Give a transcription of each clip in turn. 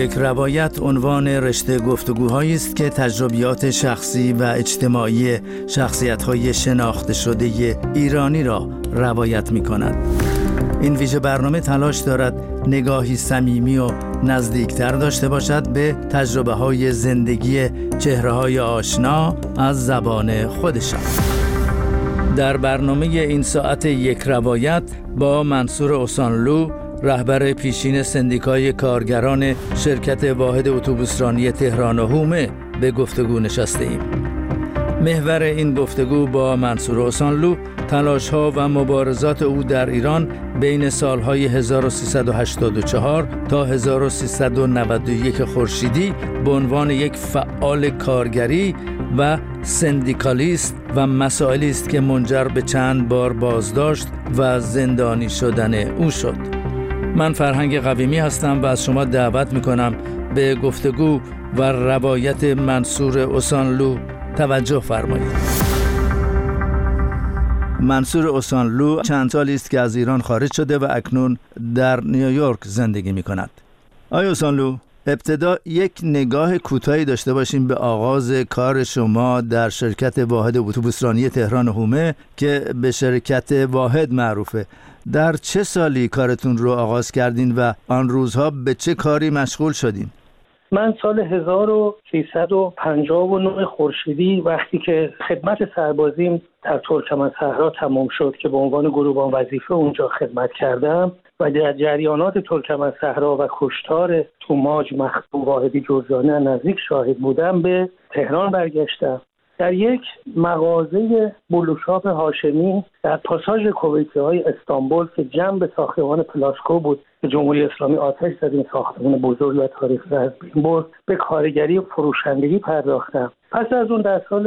یک روایت عنوان رشته گفتگوهایی است که تجربیات شخصی و اجتماعی شخصیت‌های شناخته شده ایرانی را روایت می‌کند. این ویژه برنامه تلاش دارد نگاهی صمیمی و نزدیکتر داشته باشد به تجربه‌های زندگی چهره‌های آشنا از زبان خودشان. در برنامه این ساعت یک روایت با منصور اوسانلو، رهبر پیشین سندیکای کارگران شرکت واحد اتوبوسرانی تهران و حومه، به گفتگو نشسته ایم. محور این گفتگو با منصور اوسانلو تلاش‌ها و مبارزات او در ایران بین سالهای 1384 تا 1391 خورشیدی به عنوان یک فعال کارگری و سندیکالیست و مسائلی است که منجر به چند بار بازداشت و زندانی شدن او شد. من فرهنگ قویمی هستم و از شما دعوت میکنم به گفتگو و روایت منصور اوسانلو توجه فرمایید. منصور اوسانلو چند سالی است که از ایران خارج شده و اکنون در نیویورک زندگی میکند. آقای اوسانلو، ابتدا یک نگاه کوتاهی داشته باشیم به آغاز کار شما در شرکت واحد اتوبوسرانی تهران و حومه که به شرکت واحد معروفه. در چه سالی کارتون رو آغاز کردین و آن روزها به چه کاری مشغول شدین؟ من سال 1359 خورشیدی وقتی که خدمت سربازیم در ترکمنصحرا تمام شد که به عنوان گروبان وظیفه اونجا خدمت کردم و در جریانات ترکمنصحرا و کشتار توماج مخدوم واحدی جرجانی نزدیک شاهد بودم، به تهران برگشتم. در یک مغازه بلوشاپ هاشمی در پاساژ کویتی‌های استانبول که جنب ساختمان پلاسکو بود که جمهوری اسلامی آتش زد این ساختمان بزرگ و تاریخی از بین برد، به کارگری و فروشندگی پرداختم. پس از اون در سال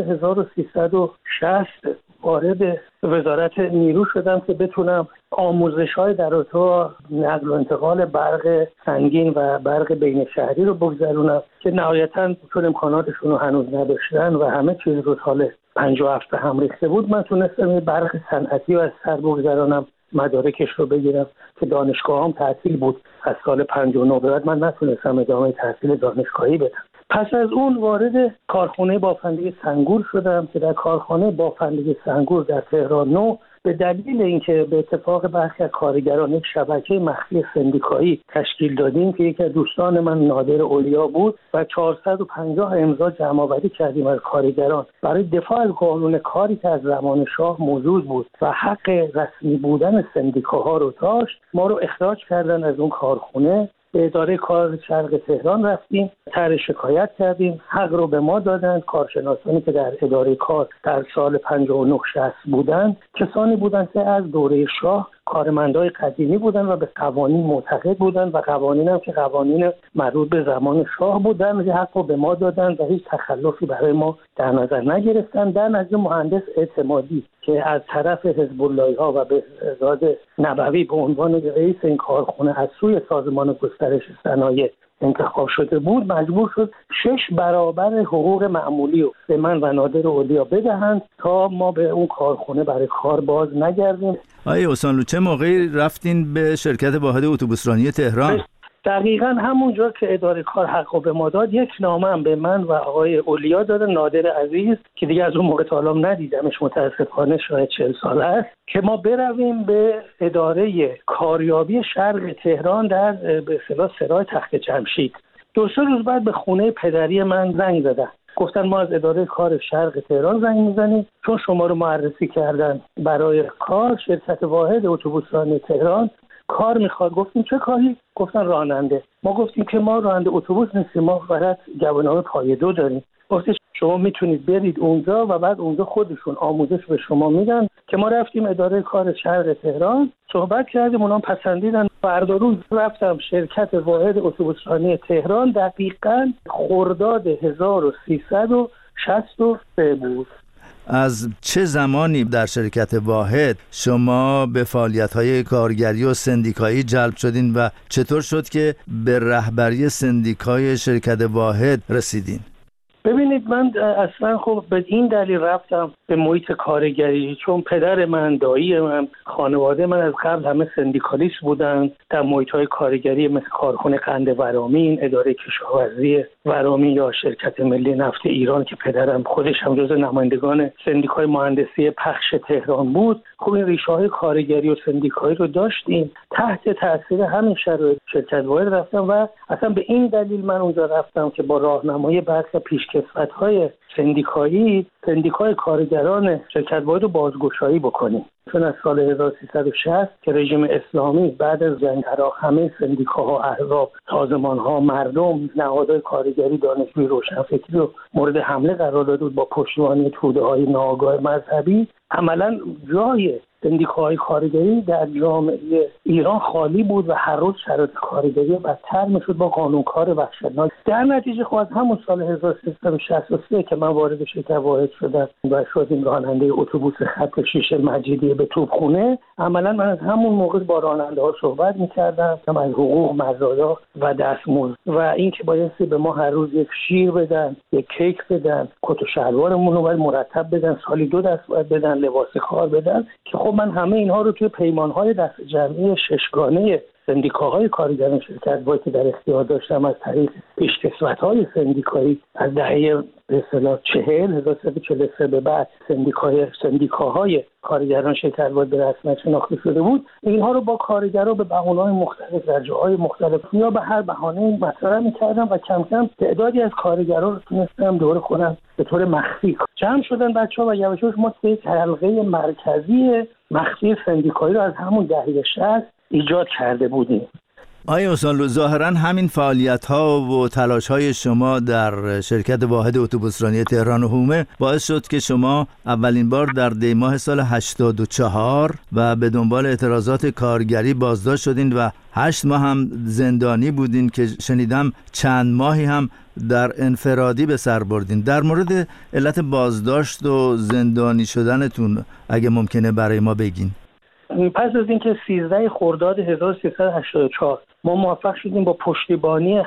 1360 وارد وزارت نیرو شدم که بتونم آموزش‌های در رابطه نقل و انتقال برق سنگین و برق بین شهری رو بگذرونم که نهایتاً چون امکاناتشون رو هنوز نداشتن و همه چیز رو سال 57 به هم ریخته بود، من تونستم برق صنعتی رو از سر بگذرانم، مدارکش رو بگیرم که دانشگاهم تعطیل بود. از سال 59 به بعد من نتونستم ادامه تحصیل دانشگاهی بدم. پس از اون وارد کارخانه بافندگی سنگور شدم که در کارخانه بافندگی سنگور در تهران نو به دلیل اینکه به اتفاق برخی از کارگران یک شبکه مخفی سندیکایی تشکیل دادیم که یکی از دوستان من نادر اولیا بود و 450 امضا جمع‌آوری کردیم از کارگران برای دفاع از قانون کاری که از زمان شاه موجود بود و حق رسمی بودن سندیکاها رو داشت. ما رو اخراج کردن از اون کارخانه. به اداره کار شرق تهران رفتیم، طرح شکایت کردیم، حق رو به ما دادند. کارشناسانی که در اداره کار در سال 59-60 بودند کسانی بودند که از دوره شاه کارمندای قدیمی بودند و به قوانین معتقد بودند و قوانین هم که قوانین مربوط به زمان شاه بودند حق رو به ما دادند و هیچ تخلفی برای ما در نظر نگرفتند. در نظر مهندس اعتمادی که از طرف حزب اللهی‌ها و بهزاد نبوی به عنوان رئیس این کارخانه از سوی سازمان گسترش صنایع انتخاب شده بود، مجبور شد 6 برابر حقوق معمولی رو به من و نادر اولیا بدهند تا ما به اون کارخانه برای کار باز نگردیم. آقای اوسانلو، چه موقعی رفتین به شرکت واحد اتوبوسرانی تهران؟ دقیقاً همونجا که اداره کار حقو به ما داد، یک نامه هم به من و آقای اولیا داده، نادر عزیز که دیگه از اون موقع تا الان ندیدمش، متاسفانه شاید 40 ساله است، که ما برویم به اداره کاریابی شرق تهران در به اصطلاح سرای تخت جمشید. 2-3 روز بعد به خونه پدری من زنگ زدن، گفتن ما از اداره کار شرق تهران زنگ میزنیم چون شما رو معرفی کردن برای کار شرکت واحد اتوبوسرانی تهران کار میخواد. گفتیم چه کاری؟ گفتن راننده. ما گفتیم که ما راننده اتوبوس نیستیم، ما فقط گواهینامه پایه 2 داریم. گفتن شما میتونید برید اونجا و بعد اونجا خودشون آموزش به شما میدن. که ما رفتیم اداره کار شرق تهران، صحبت کردیم، اونام پسندیدن. فردا روز رفتم شرکت واحد اتوبوسرانی تهران، دقیقاً خرداد 1363 بود. از چه زمانی در شرکت واحد شما به فعالیت‌های کارگری و سندیکایی جلب شدین و چطور شد که به رهبری سندیکای شرکت واحد رسیدین؟ ببینید، من اصلا خب به این دلیل رفتم به محیط کارگری، چون پدر من، دایی من، خانواده من از قبل همه سندیکالیست بودن در محیط‌های کارگری مثل کارخانه قند ورامین، اداره کشاورزی ورامین یا شرکت ملی نفت ایران که پدرم خودش هم جزو نمایندگان سندیکای مهندسی پخش تهران بود. خب این ریشه‌های کارگری و سندیکایی رو داشتیم. تحت تاثیر همین شرایط شرکت واحد رفتم و اصلا به این دلیل من اونجا رفتم که با راهنمایی برخی پیشکسوت‌های سندیکایی سندیکای کارگران شرکت واحد رو بازگشایی بکنیم. چون از سال 1360 که رژیم اسلامی بعد از جنگ عراق همه سندیکاها، احزاب، سازمان‌ها، مردم، نهادهای کارگری، دانشجوی، روشنفکری رو مورد حمله قرار داده بود با پشتیبانی توده‌های ناآگاه مذهبی، عملاً جای سندیکاهای کارگری در جامعه ایران خالی بود و هر روز شرایط کارگری بدتر میشد با قانونکار وحشتناک. در نتیجه خب از همون سال 1363 که من وارد شرکت واحد شدم و شدیم راننده اتوبوس خط 6 مجیدیه به توپخونه، عملا من از همون موقع با راننده‌ها صحبت می‌کردم از حقوق، مزایا و دستمزد و اینکه بایستی به ما هر روز یک شیر بدن، یک کیک بدن، کت و شلوارمون رو باید مرتب بدن، سالی 2 دست باید بدن، لباس کار بدن. که خب من همه اینها رو توی پیمان‌های دست جمعی ششگانه سندیکاهای کارگران شرکت واحد که در اختیار داشتم از طریق پیشکسوت‌های سندیکایی از دهه به اصطلاح 1343 به بعد سندیکاهای کارگران شرکت واحد به رسمیت شناخته شده بود، اینها رو با کارگرها به بهانه‌های مختلف در جاهای مختلف یا به هر بهانه‌ای مطرح می‌کردم و کم کم تعدادی از کارگرها رو تونستم دور خودم به طور مخفی جمع شدن بچه‌ها و یواش یواش ما یک حلقه مرکزی مخفی سندیکایی رو از همون دهه 60 ایجاد کرده بودیم. آیا استاد، ظاهراً همین فعالیت‌ها و تلاش‌های شما در شرکت واحد اتوبوسرانی تهران و حومه باعث شد که شما اولین بار در دی ماه سال 84 و به دنبال اعتراضات کارگری بازداشت شدین و 8 ماه هم زندانی بودین که شنیدم چند ماهی هم در انفرادی به سر بردین. در مورد علت بازداشت و زندانی شدنتون اگه ممکنه برای ما بگین. پس از اینکه 13 خرداد 1384 ما موفق شدیم با پشتیبانی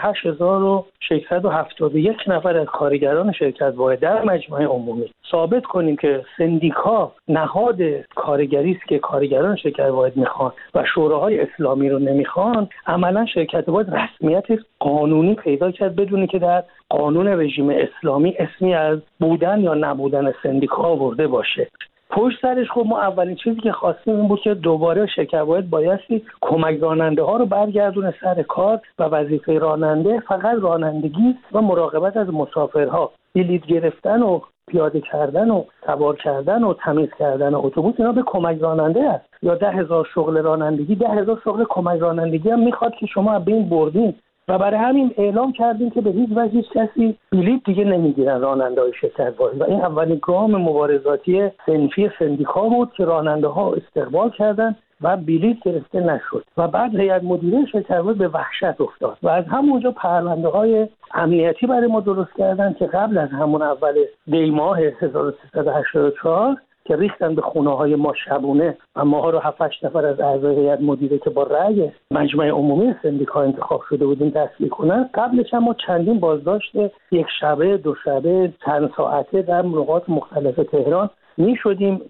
8671 نفر از کارگران شرکت واحد در مجمع عمومی ثابت کنیم که سندیکا نهاد کارگری است که کارگران شرکت واحد میخوان و شوراهای اسلامی رو نمیخوان، عملا شرکت واحد رسمیت قانونی پیدا کرد بدون که در قانون رژیم اسلامی اسمی از بودن یا نبودن سندیکا آورده باشه. پشت سرش خب ما اولین چیزی که خواستیم این بود که دوباره شرکت واحد بایستی کمک راننده ها رو برگردونه سر کار و وظیفه راننده فقط رانندگی و مراقبت از مسافرها، بلیط گرفتن و پیاده کردن و سوار کردن و تمیز کردن اتوبوس اینا به کمک راننده است. یا 10,000 شغل رانندگی، 10,000 شغل کمک رانندگی هم میخواد که شما از بین بردین و برای همین اعلام کردیم که به هیچ وجه کسی بلیط دیگه نمیگیرن راننده‌های شرکت واحد و این اولین گام مبارزاتی صنفی سندیکا بود که راننده‌ها استقبال کردند و بلیط گرفته نشد و بعد هیئت مدیره شرکت واحد به وحشت افتاد و از همونجا پرونده‌های امنیتی برای ما درست کردن که قبل از همون اول دی ماه 1384 که ریختن به خونه‌های ما شبونه و ماها رو 7-8 نفر از اعضای هیئت مدیره که با رأی مجمع عمومی سندیکا انتخاب شده بودیم دستگیر کنن. قبلش هم ما چندین بازداشت یک شبه، 2 شبه، چند ساعته در نقاط مختلف تهران می‌شدیم.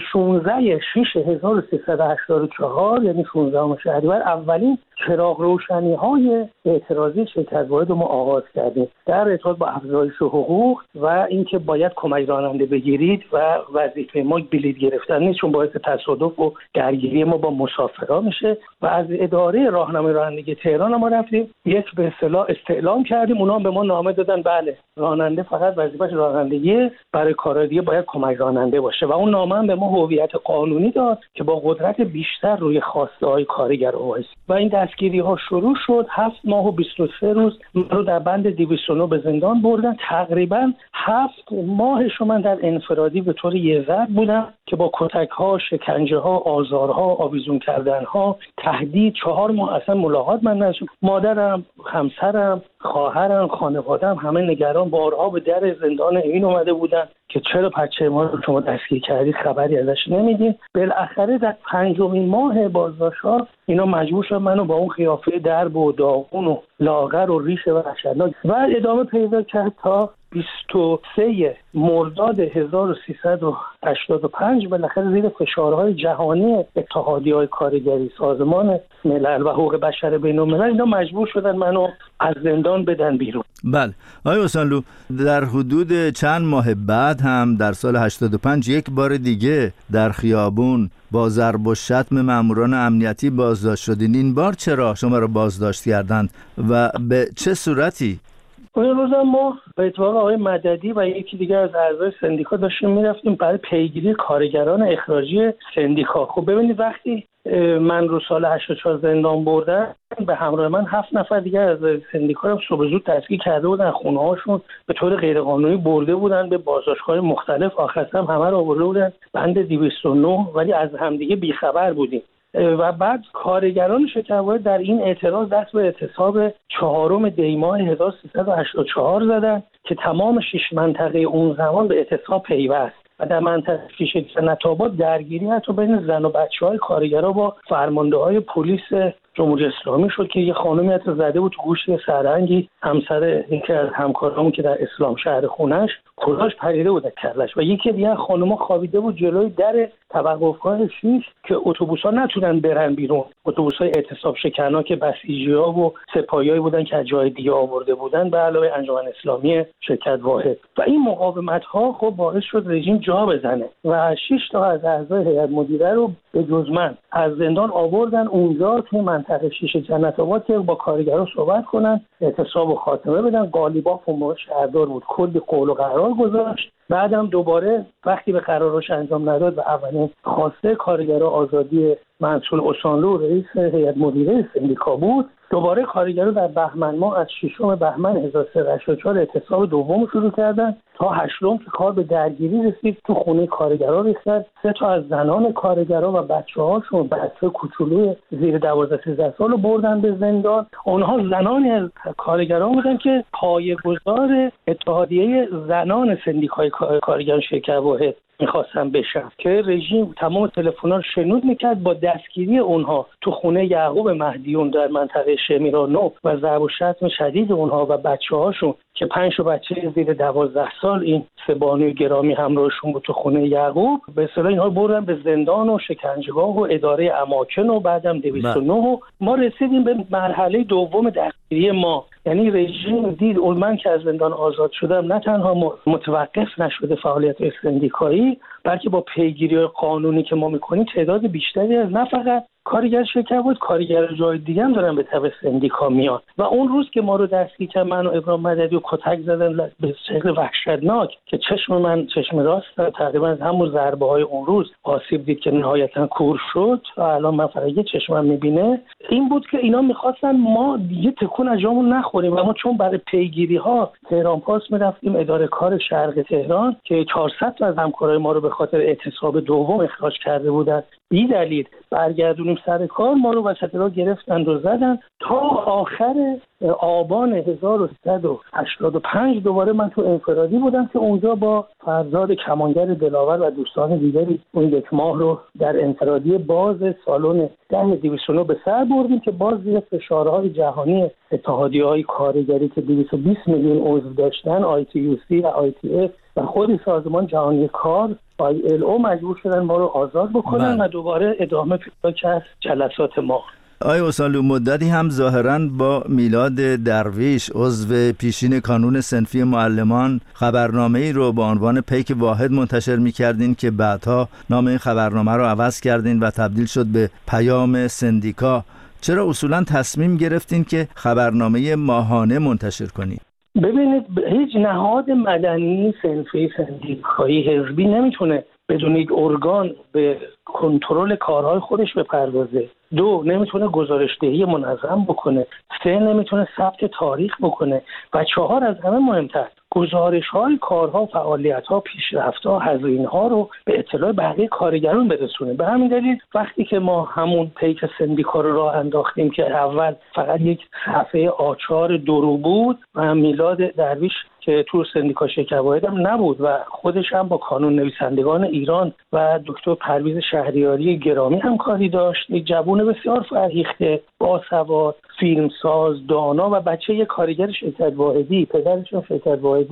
16/6/1384 یعنی 16 شهریور اولین چراغ روشنی‌های اعتراضی شرکت واحد رو ما آغاز کردیم در ارتباط با افزایش حقوق و اینکه باید کمک راننده بگیرید و وظیفه ما بلیط گرفتن نیست چون باعث تصادف و درگیری ما با مسافرها میشه و از اداره راهنمای رانندگی تهران ما رفتیم یک به اصطلاح استعلام کردیم، اونا به ما نامه دادن بله راننده فقط وظیفه‌اش رانندگی، برای کارهای دیگه باید کمک راننده باشه و اون نامه هم به ما هویت قانونی داد که با قدرت بیشتر روی خواسته‌های کارگر وایس و این دستگیری‌ها شروع شد. 7 ماه و 23 روز من رو در بند 209 به زندان بردن. تقریباً 7 ماهش من در انفرادی به طور یه ضرب بودم که با کتک‌ها، شکنجه‌ها، آزارها، آویزون کردن‌ها، تهدید 4 ماه اصلا ملاقات من نشد. مادرم، همسرم، خواهرم، خانواده‌ام همه نگران بارها به در زندان این اومده بودن که چرا بچه ما رو شما دستگیر کردید خبری ازش نمیدین. بالاخره در 5مین ماه بازداشت‌ها اینا مجبور شدن منو با اون قیافه درب و داغون و لاغر و ریش وحشتناک و ادامه پیدا کرد تا 23 مرداد 1385 بالاخره زیر فشارهای جهانی اتحادیه‌های کارگری، سازمان ملل و حقوق بشر بین‌الملل اینا مجبور شدن منو از زندان بدن بیرون. بله آقای حسینلو، در حدود چند ماه بعد هم در سال 85 یک بار دیگه در خیابون با ضرب و شتم ماموران امنیتی بازداشت شدین. این بار چرا شما را بازداشت کردند و به چه صورتی؟ اون روز ما به اتفاق آقای مددی و یکی دیگه از اعضای سندیکا داشتیم میرفتیم برای پیگیری کارگران اخراجی سندیکا. خب ببینید وقتی من رو سال 84 زندان بردن، به همراه من 7 نفر دیگه از سندیکا رو صبح زود دستگیر کرده بودن، خونه هاشون به طور غیرقانونی برده بودن به بازداشتگاه مختلف، آخر هم همه رو آورده بودن بند 209، ولی از همدیگه بیخبر بودیم. و بعد کارگران شکرواحد در این اعتراض دست به اعتصاب 4 دی ماه 1384 زدن که تمام 6 منطقه اون زمان به اعتصاب پیوست و در منطقه شیشه جنت‌آباد درگیری حتی بین زن و بچه‌های کارگرها با فرمانده‌های پلیس جمهوری اسلامی شد که یه خانمی حتی زده بود تو گوشت سرهنگی همسر یکی از همکارامون که در اسلام شهر خونش کلاش پریده بود از کلش، و یکی دیگه خانم‌ها خوابیده بود جلوی در توقفگاه 6 که اتوبوس‌ها نتونن برن بیرون. اتوبوس‌های اعتصاب شکن‌ها که بسیجی‌ها و سپاهیایی بودن که از جای دیگه آورده بودن به علاوه انجمن اسلامی شرکت واحد. و این مقاومت‌ها خب باعث شد رژیم جا بزنه و 6 تا از اعضای هیئت مدیره رو به جز من از زندان آوردن اونجا توی منطقه شیشه جنت‌آباد که با کارگرها صحبت کنن، اعتصاب و خاتمه بدن. قالیباف اون موقع شهردار بود، کلی قول و قرار گذاشت. بعدم دوباره وقتی به قرارش انجام نداد و اولین خواسته کارگرها آزادی منصور اوسانلو رئیس هیئت مدیره سندیکا بود، دوباره کارگرها در بهمن ماه از 6 بهمن 1384 اعتصاب دوم شروع کردن تا 8 که کار به درگیری رسید. تو خونه کارگرها ریختن، 3 تا از زنان کارگرها و بچه‌هاشون، بچه کوچولوی زیر 12-13 سال رو بردن به زندان. اونها زنانی از کارگران بودن که پایه‌گذار اتحادیه زنان سندیکای کارگران شرکت واحد میخواستن بشن که رژیم تمام تلفن‌ها رو شنود میکرد. با دستگیری اونها تو خونه یعقوب مهدیون در منطقه شمیرانو و ضرب و شتم شدید اونها و بچه‌هاشون که 5 بچه زیر 12 سال این 3 بانوی گرامی همراهشون بود تو خونه یعقوب، به اصطلاح اینها بردن به زندان و شکنجهگاه و اداره اماکن و بعدم 209 و ما رسیدیم به مرحله دوم دستگیری ما. یعنی رژیم دید من که از زندان آزاد شدم نه تنها متوقف نشده فعالیت سندیکایی، بلکه با پیگیری قانونی که ما میکنیم تعداد بیشتری از نه فقط کارگر شرکت بود، کارگر جای دیگه هم دارن به تبع سندیکا میان. و اون روز که ما رو دستگیر کردن، من و ابراهیم مددی و کتک زدن به شکل وحشتناک که چشم راست تقریبا از همون ضربه های اون روز آسیب دید که نهایتا کور شد و الان من فقط یه چشمم میبینه. این بود که اینا میخواستن ما دیگه تکون از جامون نخوریم و ما چون برای پیگیری ها تهران پاس میرفتیم اداره کار شرق تهران که 400 تا از همکارای ما رو به خاطر اعتصاب دوم اخراج کرده بودن بی دلیل برگردونیم سر کار، ما رو وسط راه گرفتن و زدن تا آخر آبان 1385 دوباره من تو انفرادی بودم که اونجا با فرزاد کمانگر دلاور و دوستان دیگری اون 1 ماه رو در انفرادی باز سالن 10-209 به سر بردیم که باز زیر فشارهای جهانی اتحادیه‌های کارگری که 220 میلیون عضو داشتن، ITUC و ITF و خود سازمان جهانی کار ILO مجبور شدن ما رو آزاد بکنن و دوباره ادامه پیدا کرد جلسات ما. آقای اوسانلو، مدتی هم ظاهراً با میلاد درویش عضو پیشین کانون صنفی معلمان خبرنامه‌ای رو با عنوان پیک واحد منتشر می‌کردین که بعدها نام این خبرنامه رو عوض کردین و تبدیل شد به پیام سندیکا. چرا اصولاً تصمیم گرفتین که خبرنامه ماهانه منتشر کنین؟ ببینید هیچ نهاد مدنی صنفی سندیکایی حزبی نمیتونه بدون یک ارگان به کنترل کارهای خودش بپردازه. 2 نمیتونه گزارشدهی منظم بکنه. 3 نمیتونه ثبت تاریخ بکنه و 4 از همه مهمتر گزارش‌های کارها، فعالیت‌ها، پیشرفت‌ها، هزینه‌ها رو به اطلاع بقیه کارگران برسونه. به همین دلیل وقتی که ما همون پیک سندیکا رو راه انداختیم که اول فقط یک صفحه آچار درو بود و میلاد درویش که تو سندیکا شرکت واحد هم نبود و خودش هم با کانون نویسندگان ایران و دکتر پرویز شهریاری گرامی همکاری داشت، یک جوان بسیار فرهیخته، باسواد، فیلمساز، دانا و بچه یک کارگر شرکت واحدی، پدرشون شرکت واحدی بود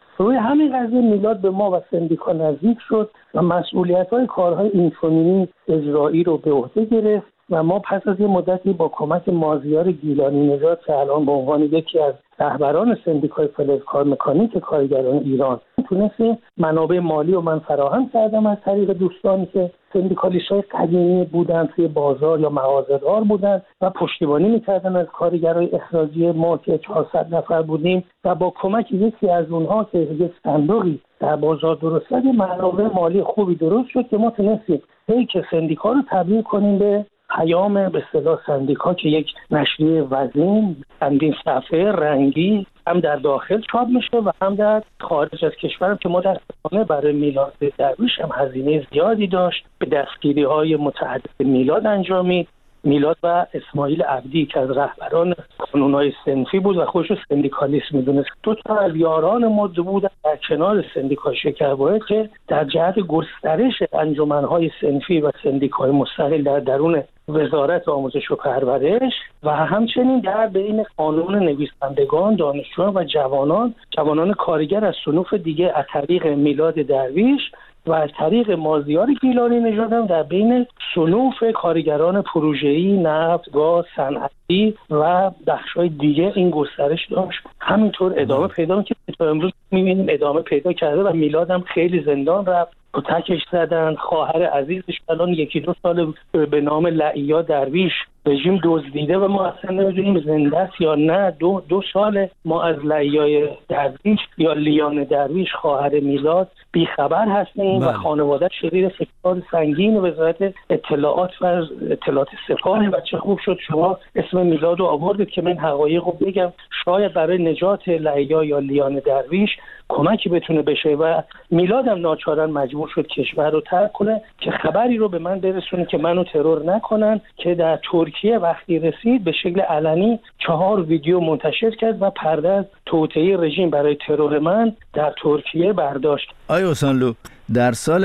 روی همین قضیه میلاد به ما و سندیکا نزدیک شد و مسئولیت‌های کارهای اینفومینی اجرایی رو به عهده گرفت و ما پس از یه مدتی با کمک مازیار گیلانی نژاد که الان به عنوان یکی از رهبران سندیکای فلزکار مکانیک کارگران ایران تونستیم منابع مالی رو من فراهم کردم از طریق دوستانی که سندیکالیست‌های قدیمی بودن، توی بازار یا مغازه‌دار بودن و پشتیبانی می‌کردن از کارگرای اخراجی ما که 400 نفر بودیم و با کمک یکی از اونها که یک صندوقی در بازار درست کرد منابع مالی خوبی درست شد که ما تونستیم که سندیکا رو تبدیل کنیم به پیام به اصطلاح سندیکا که یک نشریه وزین چندین صفحه رنگی هم در داخل چاپ میشه و هم در خارج از کشور که متأسفانه برای میلاد درویش هم هزینه زیادی داشت، به دستگیری‌های متعدد میلاد انجامید. میلاد و اسماعیل عبدی که از رهبران کانون‌های صنفی بود و خودش سندیکالیست میدونست، دو تا از یاران ما بودن در کنار سندیکای شکربایت که در جهت گسترش انجمن‌های صنفی و سندیکای مستقل در درون وزارت آموزش و پرورش و همچنین در بین قانون نویسندگان، دانشجویان و جوانان کارگر از صنوف دیگه از طریق میلاد درویش و از طریق مازیار گیلانی نژاد هم در بین صنوف کارگران پروژه‌ای، نفت، گاز، صنعتی و بخش‌های دیگه این گسترش داشت. همینطور ادامه پیدا که تا امروز می‌بینیم ادامه پیدا کرده و میلاد هم خیلی زندان رفت، کتکش زدن. خواهر عزیزش الان 1-2 سال به نام لعیا درویش رژیم دزدیده و ما اصلا نمیدونیم زنده است یا نه. 2 سال ما از لعیای درویش یا لیان درویش خواهر میلاد بیخبر هستیم و خانواده شدید فشار سنگین وزارت اطلاعات و اطلاعات سپاه و چه خوب شد شما اسم میلاد رو آوردید که من حقایق رو بگم، شاید برای نجات لعیا یا لیان درویش کمکی بتونه بشه و میلاد هم ناچارن مجبور شد کشور رو ترک کنه که خبری رو به من برسونه که منو ترور نکنن، که در ترکیه وقتی رسید به شکل علنی 4 ویدیو منتشر کرد و پرده از توطئه رژیم برای ترور من در ترکیه برداشت. آقای اوسانلو، در سال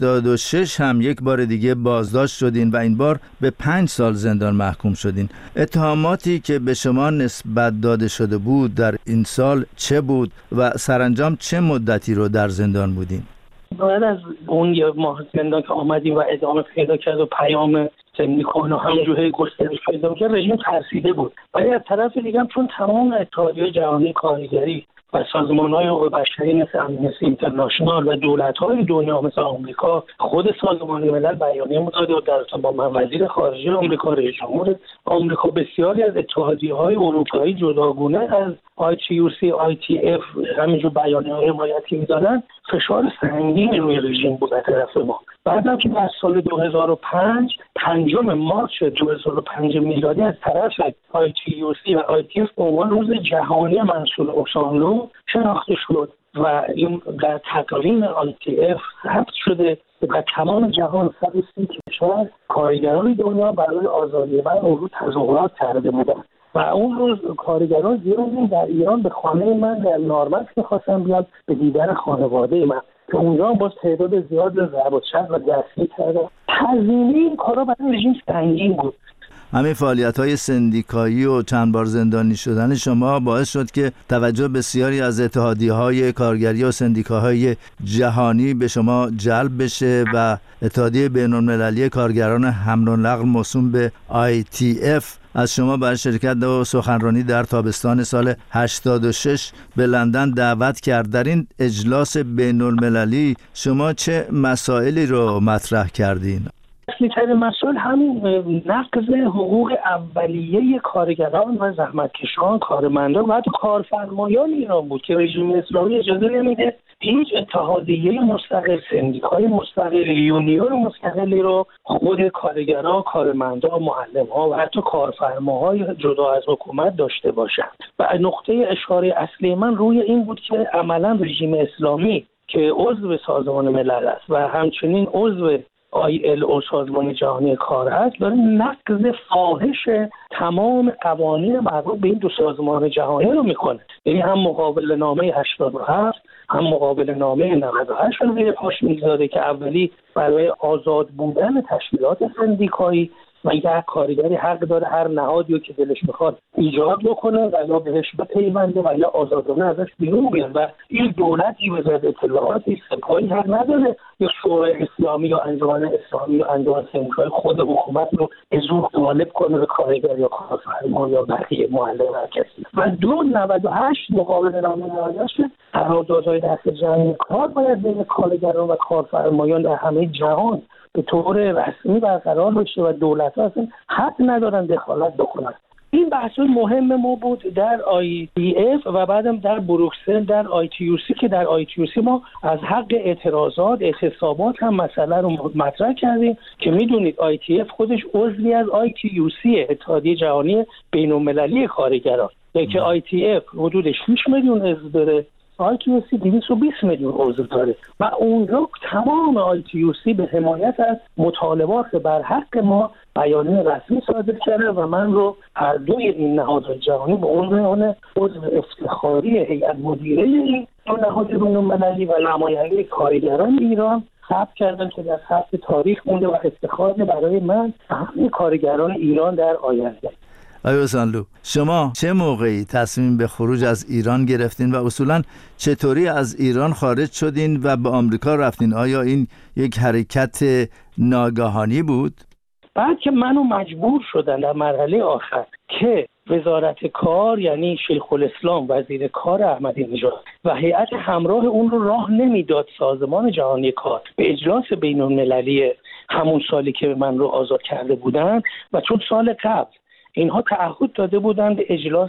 86 هم یک بار دیگه بازداشت شدین و این بار به 5 سال زندان محکوم شدین. اتهاماتی که به شما نسبت داده شده بود در این سال چه بود و سرانجام چه مدتی رو در زندان بودین؟ بعد از اون یه ماه زندان که آمدیم و ادامه پیدا کرد و پیام سندیکان و همونجوری گسترش پیدا کرد، رژیم ترسیده بود. ولی از طرف دیگه هم چون تمام اتحادیه جهانی کارگری و سازمان‌های حقوق بشری مثل امنستی اینترنشنال و دولت‌های دنیا مثل آمریکا، خود سازمان ملل بیانیه داده و در ارتباط با وزیر خارجه آمریکا، رئیس جمهور آمریکا، بسیاری از اتحادیه‌های اروپایی جداگونه از ITUC، ITF همینجور بیانیه‌های حمایتی می‌دادن، فشار سنگین روی رژیم بود از طرف ما. بعدم که در سال 2005 5 مارس 2005 میلادی از طرف ITUC و ITF به عنوان روز جهانی محصول اوسانلو شناخته شد و این در تقویم ITF ثبت شده و تمام جهان 130 کشور کارگران دنیا برای آزادی من اون رو تظاهرات کرده بودند و اون روز کارگران زیادی در ایران به خانه من در نارمک می‌خواستن بیان به دیدن خانواده من که اونجا باز تعداد زیاد ضرب و چرخ و دستگیر کردن. هزینه این کارا برای رژیم سنگین بود. همین فعالیت‌های سندیکایی و چند بار زندانی شدن شما باعث شد که توجه بسیاری از اتحادیه‌های کارگری و سندیکاهای جهانی به شما جلب بشه و اتحادیه بین‌المللی کارگران حمل و نقل موسوم به ITF از شما برای شرکت و سخنرانی در تابستان سال 86 به لندن دعوت کرد. در این اجلاس بین‌المللی شما چه مسائلی رو مطرح کردین؟ اصلی‌ترین مسئله همین نقض حقوق اولیه کارگران و زحمتکشان، کارمندان و حتی کارفرمایان ایران بود که رژیم اسلامی اجازه نمیده هیچ اتحادیه مستقل، سندیکای مستقل، یونیون مستقلی رو خود کارگران، کارمندان، معلم‌ها و حتی کارفرماهای جدا از حکومت داشته باشند. و نقطه اشاره اصلی من روی این بود که عملاً رژیم اسلامی که عضو سازمان ملل است و همچنین عضو ILO سازمان جهانی کار هست داره نقض فاحش تمام قوانین مربوط به این دو سازمان جهانی رو میکنه. یعنی هم مقابل نامه 87 هم مقابل نامه 98 رو زیر پاش میذاره که اولی برای آزاد بودن تشکیلات سندیکایی و یک کارگری حق داره هر نهادی رو که دلش میخواد ایجاد بکنه و یا بهش بپیونده و یا آزادانه ازش بیرون بیاد و این دولتی وزارت اطلاعاتی سپاهی حق نداره یا شورای اسلامی یا انجمن اسلامی یا انجمن سندیکای خود حکومت رو به زور غالب کنه به کارگر یا کارفرما یا بقیه معلم هر کسی. و 298 مقابل نامه نهادش قراردادهای دست جمعی کار باید بین کارگران و کارفرمایان در همه جهان به طور رسمی برقرار بشه و دولت‌ها اصلا حق ندارن دخالت بکنن. این بحث مهم ما بود در ITF و بعدم در بروکسل در ITUC که در ITUC ما از حق اعتراضات اعتصابات هم مسئله رو مطرح کردیم که میدونید ITF خودش عضوی از ITUC اتحادیه جهانی بین‌المللی کارگران که ITF حدود 6 میلیون عضو داره، ITUC 220 میلیون عضو داره و اونجا تمام ITUC به حمایت از مطالبات بر حق ما بیانیه رسمی صادر کرده و من رو هر دوی این نهادهای جهانی به عنوان عضو افتخاری هیئت مدیره این نهاد بین‌المللی و نماینده کارگران ایران ثبت کردن که در ثبت تاریخ مونده و افتخار برای من همه کارگران ایران در آینده. آقای اوسانلو، شما چه موقعی تصمیم به خروج از ایران گرفتین و اصولاً چطوری از ایران خارج شدین و به آمریکا رفتین؟ آیا این یک حرکت ناگهانی بود؟ بعد که منو مجبور شدن در مرحله آخر که وزارت کار یعنی شیخ الاسلام وزیر کار احمدی نژاد و هیئت همراه اون رو راه نمیداد سازمان جهانی کار به اجلاس بین‌المللی همون سالی که من رو آزاد کرده بودن و چون سال قبل اینها تعهد داده بودند به اجلاس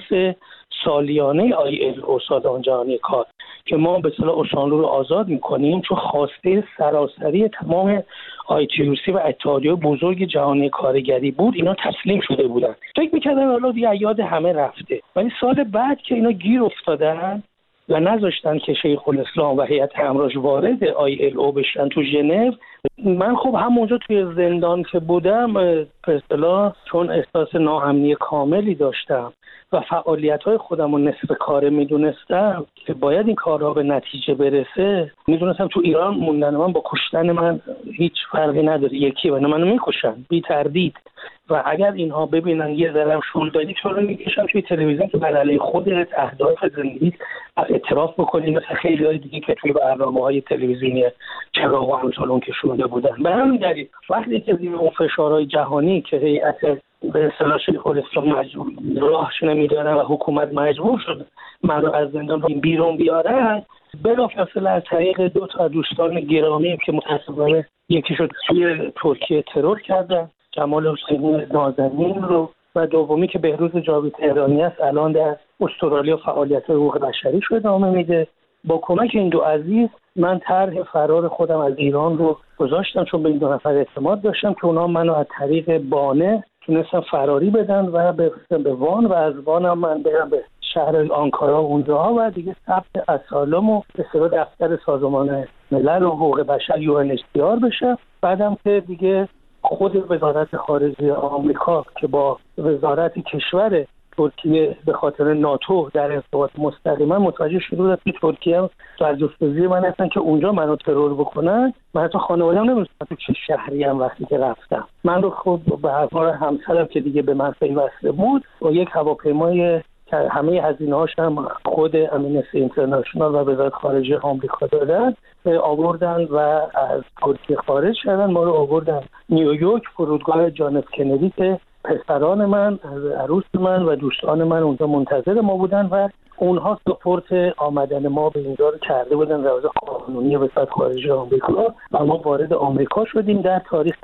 سالیانه ILO سازمان جهانی کار که ما به اصطلاح اوسانلو رو آزاد می‌کنیم چون خواسته سراسری تمام ITUC و اتحادیه بزرگ جهانی کارگری بود، اینا تسلیم شده بودن. فکر می‌کردن حالا دیگه یاد همه رفته. ولی سال بعد که اینا گیر افتادن و نذاشتن که شیخ الاسلام و هیئت همراهش وارد ILO بشن تو ژنو، من خب همونجا توی زندان که بودم به اصطلاح چون احساس ناامنی کاملی داشتم و فعالیت‌های خودم رو نصف کاره میدونستم که باید این کارها به نتیجه برسه، میدونستم تو ایران موندن من با کشتن من هیچ فرقی نداره، یکی و منو میکشن بی تردید و اگر اینها ببینن یه ذره شل دادی چرا میکشن توی تلویزیون که بر علیه خودت اهداف زندگی اعتراف بکنی مثل خیلی‌های دیگه که توی برنامه‌های تلویزیونی چراغ و همچنان که شده بودن. به همین دلیل وقتی که زیر اون فشارهای جهانی که هیئت به اصطلاح شیخ الاسلام مجبور راهش نمیدارن و حکومت مجبور شد من رو از زندان بیرون بیارن، بلافاصله از طریق 2 تا دوستان گرامی که متأسفانه یکی شد توی ترکیه ترور کردن، جمال حسینی نازنین رو، و دومی که بهروز جاوید تهرانی است الان در استرالیا فعالیت حقوق بشری رو ادامه میده. با کمک این دو عزیز من طرح فرار خودم از ایران رو گذاشتم چون به این 2 نفر اعتماد داشتم که اونا منو از طریق بانه تونستن فراری بدن و به وان و از وان هم من برم به شهر آنکارا اونجا و دیگه ثبت اسالم و به اصطلاح دفتر سازمان ملل و حقوق بشر UNHCR بشه. بعدم که دیگه خود وزارت خارجه آمریکا که با وزارت کشور ترکیه به خاطر ناتو در ارتباط مستقیما متوجه شده که ترکیه در جستجوی من هستن که اونجا منو ترور بکنن. من حتی خانواده‌ام نمی‌دونستم تو چه شهری ام وقتی که رفتم. من رو خب به هر همسرم که دیگه به من پیوسته بود با یک هواپیمای که همه هزینه‌هاش هم خود امنستی اینترنشنال و وزارت خارجه آمریکا دادن آوردن و از ترکیه خارج شدن. ما رو آوردن نیویورک فرودگاه جان اف کندی که پسران من، عروس من و دوستان من اونجا منتظر ما بودن و اونها سپورت آمدن ما به اینجا رو کرده بودن روز قانونی وزارت خارجه آمریکا و ما وارد آمریکا شدیم در تاریخ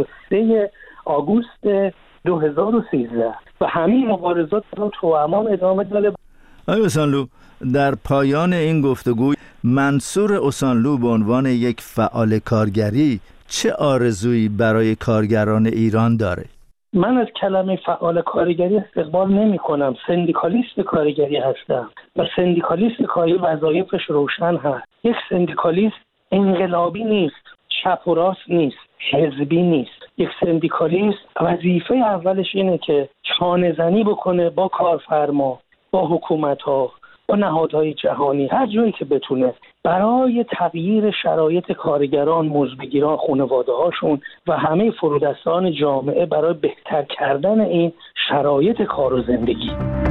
23 آگوست 2013 و همین مبارزات رو تو امان ادامه داده. آقای اوسانلو، در پایان این گفتگو منصور اوسانلو به عنوان یک فعال کارگری چه آرزویی برای کارگران ایران داره؟ من از کلمه فعال کارگری استقبال نمی کنم. سندیکالیست کارگری هستم و سندیکالیست کاری وظایفش روشن هست. یک سندیکالیست انقلابی نیست، چپ و راست نیست، حزبی نیست. یک سندیکالیست وظیفه اولش اینه که چانه زنی بکنه با کارفرما، با حکومت ها، با نهادهای جهانی، هر جایی که بتونه برای تغییر شرایط کارگران، مزدبگیران، خانواده‌هاشون و همه فرودستان جامعه برای بهتر کردن این شرایط کار و زندگی.